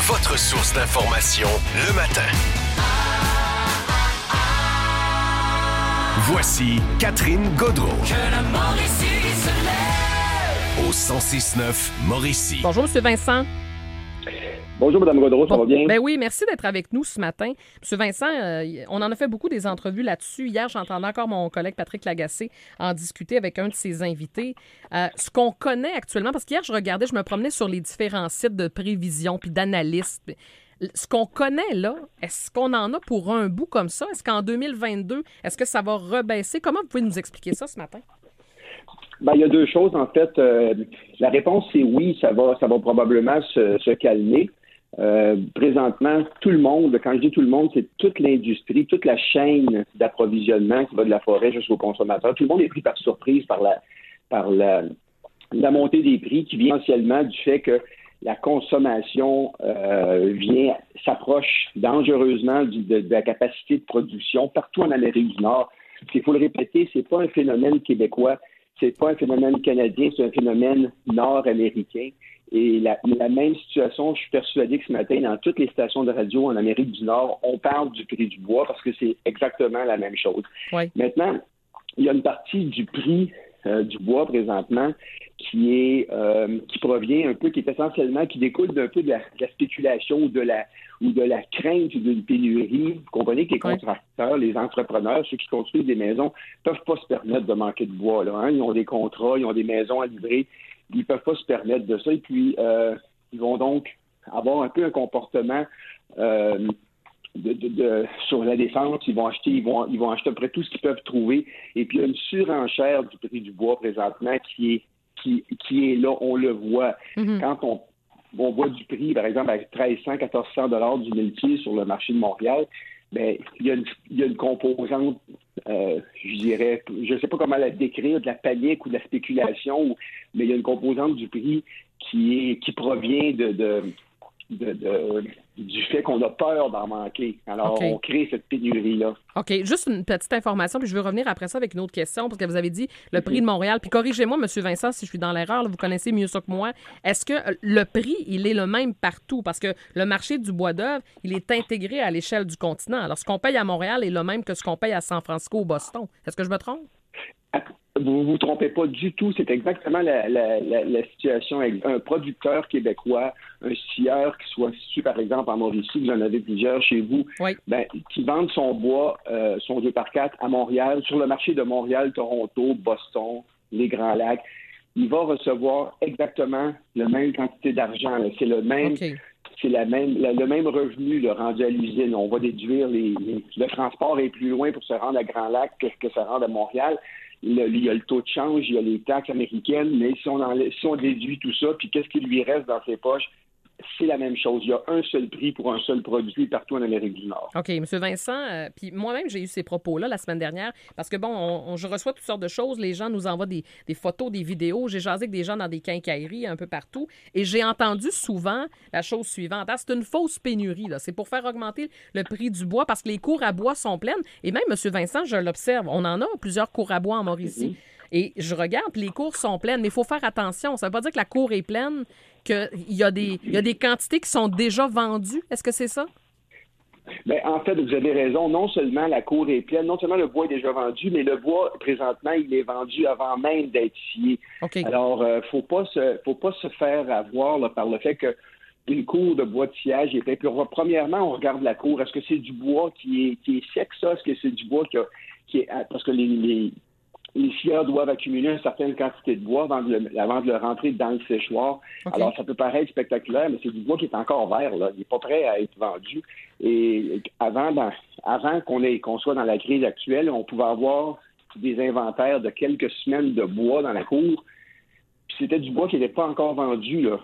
votre source d'information le matin. Voici Catherine Gaudreault. Que la Mauricie se lève. Au 106.9 Mauricie. Bonjour, M. Vincent. Bonjour, Mme Gaudreault, ça va bien? Ben oui, merci d'être avec nous ce matin. M. Vincent, on en a fait beaucoup des entrevues là-dessus. Hier, j'entendais encore mon collègue Patrick Lagacé en discuter avec un de ses invités. Ce qu'on connaît actuellement, parce qu'hier, je me promenais sur les différents sites de prévision puis d'analystes. Ce qu'on connaît là, est-ce qu'on en a pour un bout comme ça? Est-ce qu'en 2022, est-ce que ça va rebaisser? Comment vous pouvez nous expliquer ça ce matin? Ben, il y a deux choses, en fait. La réponse, c'est oui, ça va probablement se calmer. Présentement, tout le monde, quand je dis tout le monde, c'est toute l'industrie, toute la chaîne d'approvisionnement qui va de la forêt jusqu'au consommateur. Tout le monde est pris par surprise par la montée des prix qui vient essentiellement du fait que la consommation s'approche dangereusement de la capacité de production partout en Amérique du Nord. Il faut le répéter, c'est pas un phénomène québécois, c'est pas un phénomène canadien, c'est un phénomène nord-américain. Et la même situation, je suis persuadé que ce matin, dans toutes les stations de radio en Amérique du Nord, on parle du prix du bois parce que c'est exactement la même chose. Oui. Maintenant, il y a une partie du prix du bois présentement qui provient un peu, qui est essentiellement, qui découle d'un peu de la spéculation ou de la crainte d'une pénurie. Vous comprenez que les contracteurs, les entrepreneurs, ceux qui construisent des maisons, ne peuvent pas se permettre de manquer de bois. Là, hein? Ils ont des contrats, ils ont des maisons à livrer. Ils ne peuvent pas se permettre de ça. Et puis, ils vont donc avoir un peu un comportement sur la défense. Ils vont acheter à peu près tout ce qu'ils peuvent trouver. Et puis, il y a une surenchère du prix du bois présentement qui est là, on le voit. Mm-hmm. Quand on voit du prix, par exemple, à 1300, 1400 $ du muletier sur le marché de Montréal, bien, il y a une composante, je dirais, je ne sais pas comment la décrire, de la panique ou de la spéculation, mais il y a une composante du prix qui provient du fait qu'on a peur d'en manquer. Alors, on crée cette pénurie-là. OK. Juste une petite information, puis je veux revenir après ça avec une autre question, parce que vous avez dit le prix de Montréal. Puis corrigez-moi, M. Vincent, si je suis dans l'erreur, là, vous connaissez mieux ça que moi. Est-ce que le prix, il est le même partout? Parce que le marché du bois d'œuvre, il est intégré à l'échelle du continent. Alors, ce qu'on paye à Montréal est le même que ce qu'on paye à San Francisco ou Boston. Est-ce que je me trompe? Vous vous trompez pas du tout. C'est exactement la situation. Un producteur québécois, un scieur qui soit situé, par exemple, en Mauricie, vous en avez plusieurs chez vous, qui vendent son bois, son 2x4 à Montréal, sur le marché de Montréal, Toronto, Boston, les Grands Lacs, il va recevoir exactement la même quantité d'argent. Là. C'est le même... Okay. C'est le même revenu là, rendu à l'usine. On va déduire le transport est plus loin pour se rendre à Grand Lac que se rendre à Montréal. Il y a le taux de change, il y a les taxes américaines, mais si on déduit tout ça, puis qu'est-ce qui lui reste dans ses poches, c'est la même chose. Il y a un seul prix pour un seul produit partout en Amérique du Nord. OK. M. Vincent, puis moi-même, j'ai eu ces propos-là la semaine dernière parce que, bon, je reçois toutes sortes de choses. Les gens nous envoient des photos, des vidéos. J'ai jasé avec des gens dans des quincailleries un peu partout et j'ai entendu souvent la chose suivante. Ah, c'est une fausse pénurie. Là. C'est pour faire augmenter le prix du bois parce que les cours à bois sont pleines. Et même, M. Vincent, je l'observe, on en a plusieurs cours à bois en Mauricie. Et je regarde, puis les cours sont pleines, mais il faut faire attention. Ça ne veut pas dire que la cour est pleine, qu'il y a des quantités qui sont déjà vendues. Est-ce que c'est ça? Bien, en fait, vous avez raison. Non seulement la cour est pleine, non seulement le bois est déjà vendu, mais le bois, présentement, il est vendu avant même d'être scié. Okay. Alors, faut pas se faire avoir là, par le fait que une cour de bois de sciage est faite. Premièrement, on regarde la cour. Est-ce que c'est du bois qui est sec, ça? Est-ce que c'est du bois qui est... Parce que les scieurs doivent accumuler une certaine quantité de bois avant de le rentrer dans le séchoir. Okay. Alors, ça peut paraître spectaculaire, mais c'est du bois qui est encore vert, là. Il n'est pas prêt à être vendu. Et avant qu'on soit dans la crise actuelle, on pouvait avoir des inventaires de quelques semaines de bois dans la cour. Puis c'était du bois qui n'était pas encore vendu, là.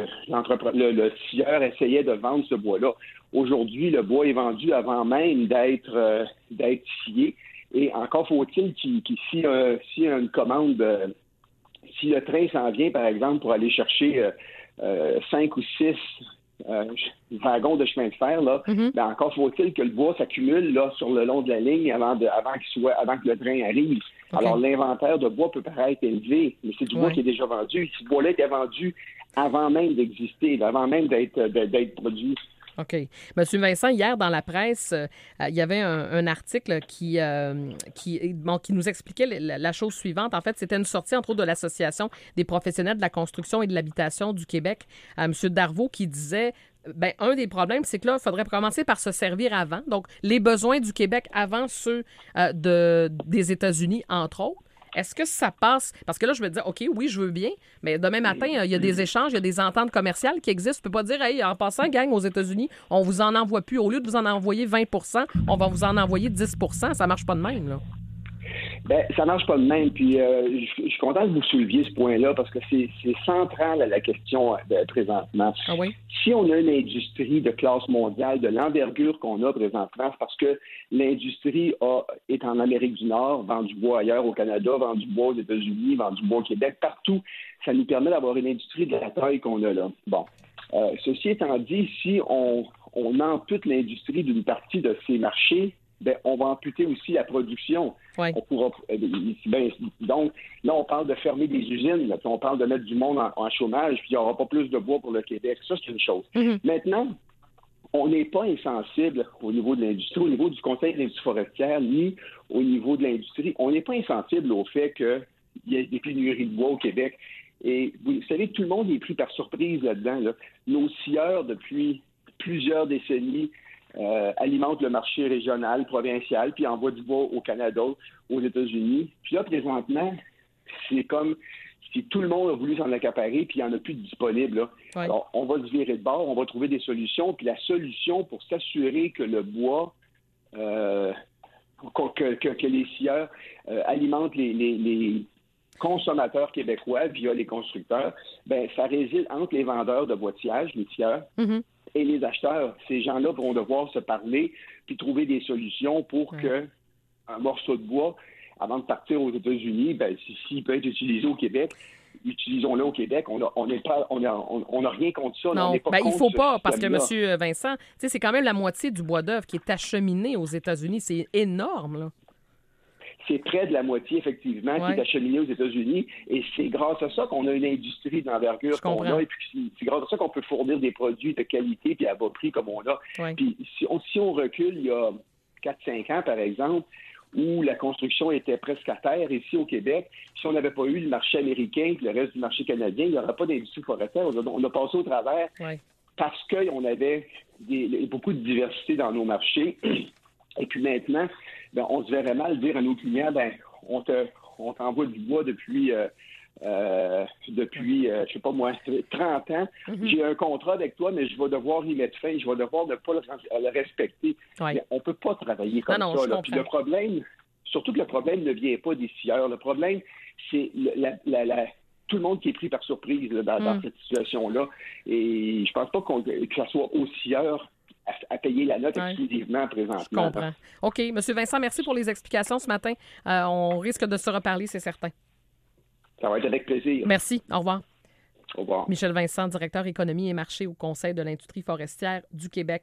Le scieur essayait de vendre ce bois-là. Aujourd'hui, le bois est vendu avant même d'être scié. Et encore faut-il s'il y a une commande, si le train s'en vient, par exemple, pour aller chercher 5 ou 6 wagons de chemin de fer, là, ben encore faut-il que le bois s'accumule là, sur le long de la ligne avant que le train arrive. Okay. Alors, l'inventaire de bois peut paraître élevé, mais c'est du bois qui est déjà vendu. Si le bois-là était vendu avant même d'exister, avant même d'être produit. OK. Monsieur Vincent, hier, dans la presse, il y avait un article qui nous expliquait la chose suivante. En fait, c'était une sortie, entre autres, de l'Association des professionnels de la construction et de l'habitation du Québec, M. Darvaux, qui disait, un des problèmes, c'est que là, il faudrait commencer par se servir avant. Donc, les besoins du Québec avant ceux des États-Unis, entre autres. Est-ce que ça passe? Parce que là, je me dis, OK, oui, je veux bien, mais demain matin, il y a des échanges, il y a des ententes commerciales qui existent. Tu peux pas dire, hey, en passant, gang, aux États-Unis, on vous en envoie plus. Au lieu de vous en envoyer 20 on va vous en envoyer 10 Ça marche pas de même, là. Ça marche pas de même. Puis, je suis content que vous souleviez ce point-là parce que c'est central à la question présentement. Ah oui? Si on a une industrie de classe mondiale de l'envergure qu'on a présentement, c'est parce que l'industrie est en Amérique du Nord, vend du bois ailleurs au Canada, vend du bois aux États-Unis, vend du bois au Québec, partout. Ça nous permet d'avoir une industrie de la taille qu'on a là. Bon. Ceci étant dit, si on ampute l'industrie d'une partie de ces marchés, on va amputer aussi la production. Ouais. On pourra, donc, là, on parle de fermer des usines, là, on parle de mettre du monde en chômage, puis il n'y aura pas plus de bois pour le Québec. Ça, c'est une chose. Mm-hmm. Maintenant, on n'est pas insensible au niveau de l'industrie, au niveau du Conseil de l'industrie forestière, ni au niveau de l'industrie. On n'est pas insensible au fait qu'il y ait des pénuries de bois au Québec. Et vous savez, tout le monde est pris par surprise là-dedans. Là. Nos scieurs, depuis plusieurs décennies, alimente le marché régional, provincial, puis envoie du bois au Canada, aux États-Unis. Puis là, présentement, c'est comme si tout le monde a voulu s'en accaparer, puis il n'y en a plus de disponible. Là. Ouais. Alors, on va se virer de bord, on va trouver des solutions, puis la solution pour s'assurer que le bois, que les scieurs alimentent les consommateurs québécois via les constructeurs, ça réside entre les vendeurs de boîtillages, les scieurs, et les acheteurs. Ces gens-là vont devoir se parler puis trouver des solutions pour que un morceau de bois, avant de partir aux États-Unis, s'il peut être utilisé au Québec, utilisons-le au Québec. On n'a rien contre ça. Non, on n'est pas il contre faut pas, parce que système-là. M. Vincent, c'est quand même la moitié du bois d'œuvre qui est acheminé aux États-Unis. C'est énorme, là. C'est près de la moitié, effectivement, qui est acheminé aux États-Unis. Et c'est grâce à ça qu'on a une industrie d'envergure qu'on a. Et puis c'est grâce à ça qu'on peut fournir des produits de qualité puis à bas prix comme on a. Ouais. Puis si on recule il y a 4-5 ans, par exemple, où la construction était presque à terre ici au Québec, si on n'avait pas eu le marché américain et le reste du marché canadien, il n'y aurait pas d'industrie forestière. On a passé au travers parce qu'on avait beaucoup de diversité dans nos marchés. Et puis maintenant, on se verrait mal dire à nos clients, on t'envoie du bois depuis je sais pas moi, 30 ans. J'ai un contrat avec toi, mais je vais devoir y mettre fin. Je vais devoir ne pas le respecter. Mais on peut pas travailler comme ça. Là. Puis le problème, surtout que le problème ne vient pas des scieurs. Le problème, c'est tout le monde qui est pris par surprise là, dans cette situation-là. Et je pense pas que ça soit aux scieurs à payer la note exclusivement présentement. Je comprends. OK. M. Vincent, merci pour les explications ce matin. On risque de se reparler, c'est certain. Ça va être avec plaisir. Merci. Au revoir. Au revoir. Michel Vincent, directeur économie et marché au Conseil de l'industrie forestière du Québec.